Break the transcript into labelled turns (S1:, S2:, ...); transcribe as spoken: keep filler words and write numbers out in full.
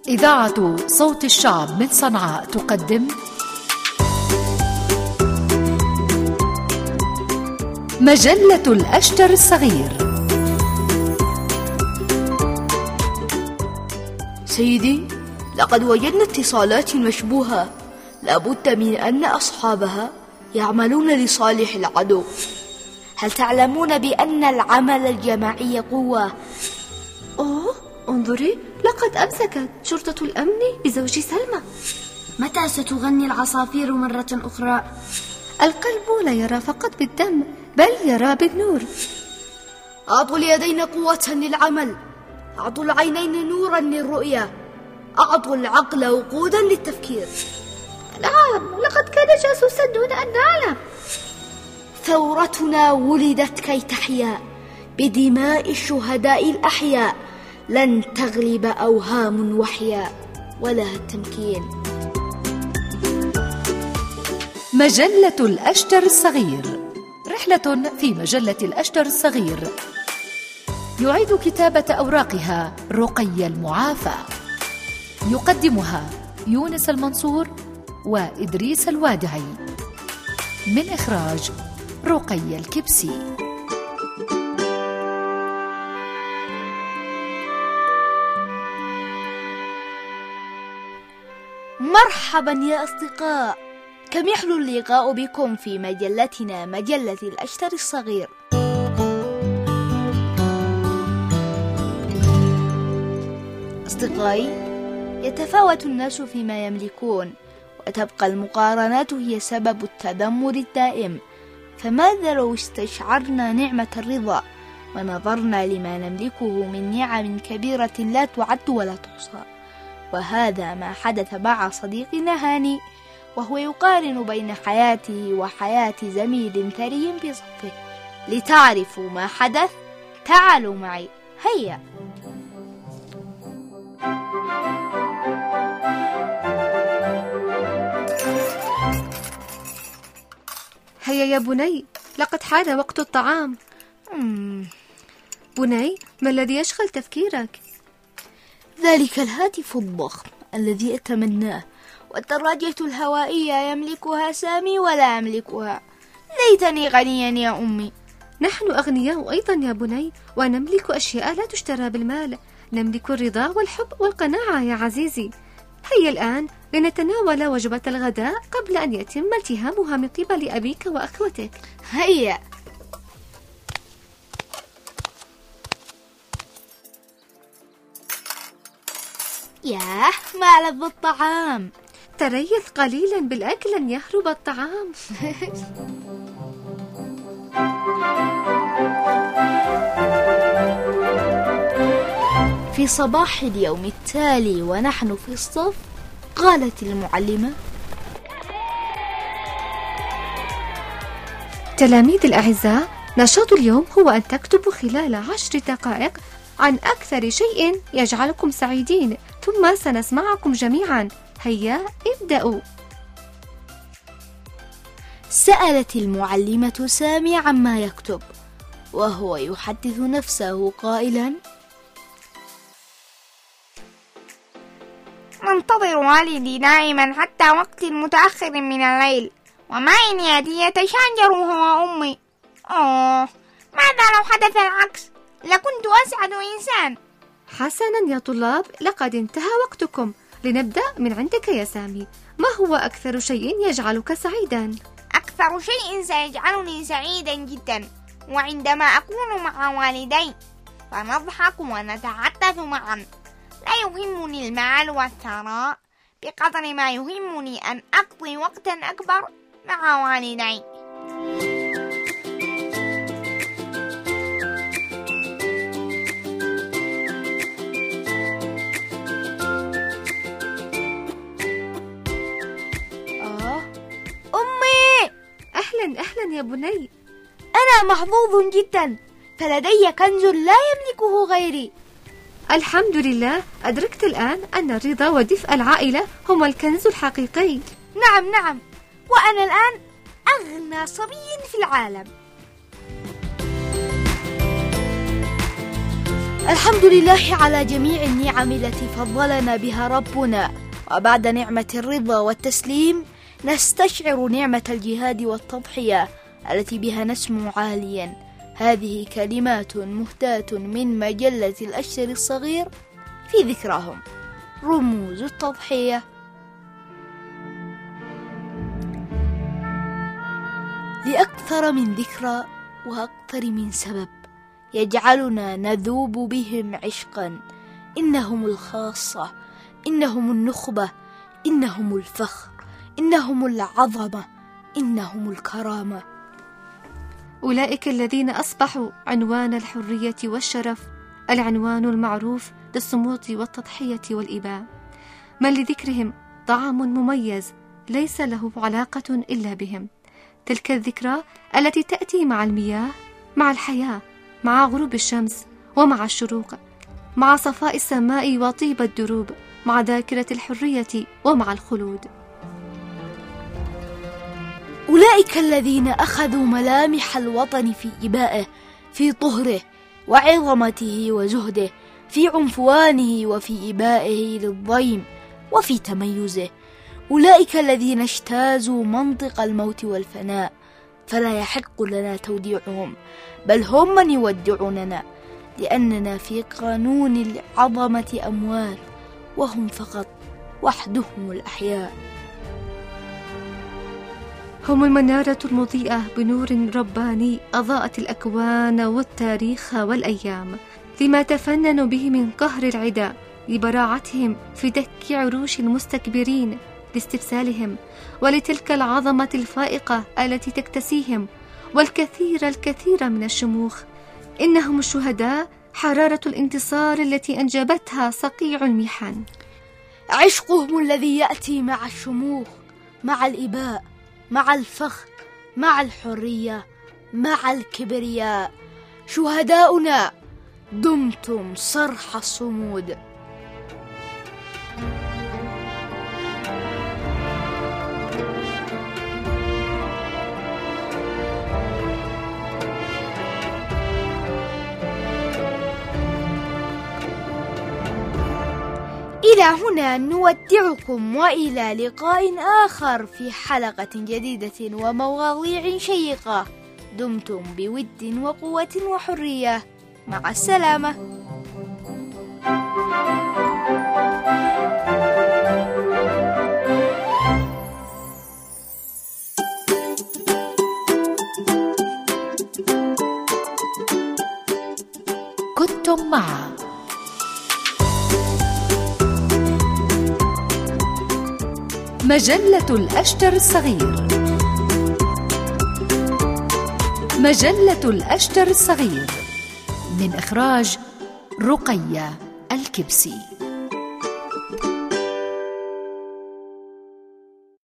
S1: إذاعة صوت الشعب من صنعاء تقدم مجلة الأشتر الصغير.
S2: سيدي، لقد وجدنا اتصالات مشبوهة، لابد من أن أصحابها يعملون لصالح العدو. هل تعلمون بأن العمل الجماعي قوة؟
S3: أوه، انظري، لقد أمسكت شرطة الأمن بزوج سلمى.
S4: متى ستغني العصافير مرة أخرى؟
S3: القلب لا يرى فقط بالدم، بل يرى بالنور.
S2: أعطوا اليدين قوة للعمل، أعطوا العينين نورا للرؤية، أعطوا العقل وقودا للتفكير.
S3: نعم، لقد كان جاسوسا دون أن نعلم.
S2: ثورتنا ولدت كي تحيا بدماء الشهداء الأحياء، لن تغلب أوهام وحياء ولا التمكين.
S1: مجلة الأشتر الصغير، رحلة في مجلة الأشتر الصغير. يعيد كتابة أوراقها رقي المعافى، يقدمها يونس المنصور وإدريس الوادعي، من إخراج رقي الكبسي.
S2: مرحبا يا أصدقاء، كم يحلو اللقاء بكم في مجلتنا مجلة الأشتر الصغير. أصدقائي، يتفاوت الناس فيما يملكون، وتبقى المقارنات هي سبب التذمر الدائم. فماذا لو استشعرنا نعمة الرضا ونظرنا لما نملكه من نعم كبيرة لا تعد ولا تحصى؟ وهذا ما حدث مع صديقنا هاني، وهو يقارن بين حياته وحياة زميل ثري في صفه. لتعرفوا ما حدث، تعالوا معي، هيا.
S3: هيا يا بني، لقد حان وقت الطعام.
S2: مم.
S3: بني، ما الذي يشغل تفكيرك؟
S2: ذلك الهاتف الضخم الذي أتمناه، والدراجة الهوائية يملكها سامي ولا يملكها. ليتني غنيا يا أمي.
S3: نحن أغنياء أيضا يا بني، ونملك أشياء لا تشترى بالمال. نملك الرضا والحب والقناعة يا عزيزي. هيا الآن لنتناول وجبة الغداء قبل أن يتم التهامها من قبل أبيك وأخوتك.
S2: هيا. ياه، ما لذ الطعام.
S3: تريث قليلا بالأكل لن يهرب الطعام.
S2: في صباح اليوم التالي ونحن في الصف، قالت المعلمة:
S3: تلاميذ الأعزاء، نشاط اليوم هو أن تكتبوا خلال عشر دقائق عن أكثر شيء يجعلكم سعيدين، ثم سنسمعكم جميعا. هيا ابدأوا.
S2: سألت المعلمة سامي عما يكتب، وهو يحدث نفسه قائلا:
S5: منتظر والدي دائما حتى وقت متأخر من الليل، وما إن يأتي يتشاجر هو وأمي. أوه، ماذا لو حدث العكس؟ لكنت أسعد إنسان.
S3: حسنا يا طلاب، لقد انتهى وقتكم. لنبدأ من عندك يا سامي. ما هو أكثر شيء يجعلك سعيدا؟
S5: أكثر شيء سيجعلني سعيدا جدا وعندما أكون مع والدي فنضحك ونتحدث معا. لا يهمني المال والثراء بقدر ما يهمني أن أقضي وقتا أكبر مع والدي.
S2: آه أمي!
S3: أهلا أهلا يا بني.
S2: أنا محظوظ جدا، فلدي كنز لا يملكه غيري.
S3: الحمد لله، أدركت الآن أن الرضا ودفء العائلة هما الكنز الحقيقي.
S2: نعم نعم، وأنا الآن أغنى صبي في العالم. الحمد لله على جميع النعم التي فضلنا بها ربنا، وبعد نعمة الرضا والتسليم نستشعر نعمة الجهاد والتضحية التي بها نسمو عاليا. هذه كلمات مهداة من مجلة الأشتر الصغير في ذكراهم، رموز التضحية. لأكثر من ذكرى وأكثر من سبب يجعلنا نذوب بهم عشقا. إنهم الخاصة، إنهم النخبة، إنهم الفخر، إنهم العظمة، إنهم الكرامة.
S3: أولئك الذين أصبحوا عنوان الحرية والشرف، العنوان المعروف للصمود والتضحية والإباء، من لذكرهم طعم مميز ليس له علاقة إلا بهم. تلك الذكرى التي تأتي مع المياه، مع الحياة، مع غروب الشمس ومع الشروق، مع صفاء السماء وطيب الدروب، مع ذاكرة الحرية ومع الخلود.
S2: أولئك الذين أخذوا ملامح الوطن في إبائه، في طهره وعظمته وزهده، في عنفوانه وفي إبائه للضيم وفي تميزه. أولئك الذين اجتازوا منطق الموت والفناء، فلا يحق لنا توديعهم، بل هم من يودعوننا، لأننا في قانون العظمة أموات، وهم فقط وحدهم الأحياء.
S3: هم المنارة المضيئة بنور رباني أضاءت الأكوان والتاريخ والأيام، لما تفننوا به من قهر العدا، لبراعتهم في دك عروش المستكبرين، لاستبسالهم، ولتلك العظمة الفائقة التي تكتسيهم، والكثير الكثير من الشموخ. إنهم الشهداء، حرارة الانتصار التي أنجبتها صقيع المحن.
S2: عشقهم الذي يأتي مع الشموخ، مع الإباء، مع الفخر، مع الحرية، مع الكبرياء. شهداؤنا دمتم صرح الصمود. إلى هنا نودعكم، وإلى لقاء آخر في حلقة جديدة ومواضيع شيقة. دمتم بود وقوة وحرية. مع السلامة.
S1: كنتم مع مجلة الأشتر الصغير. مجلة الأشتر الصغير من إخراج رقية الكبسي.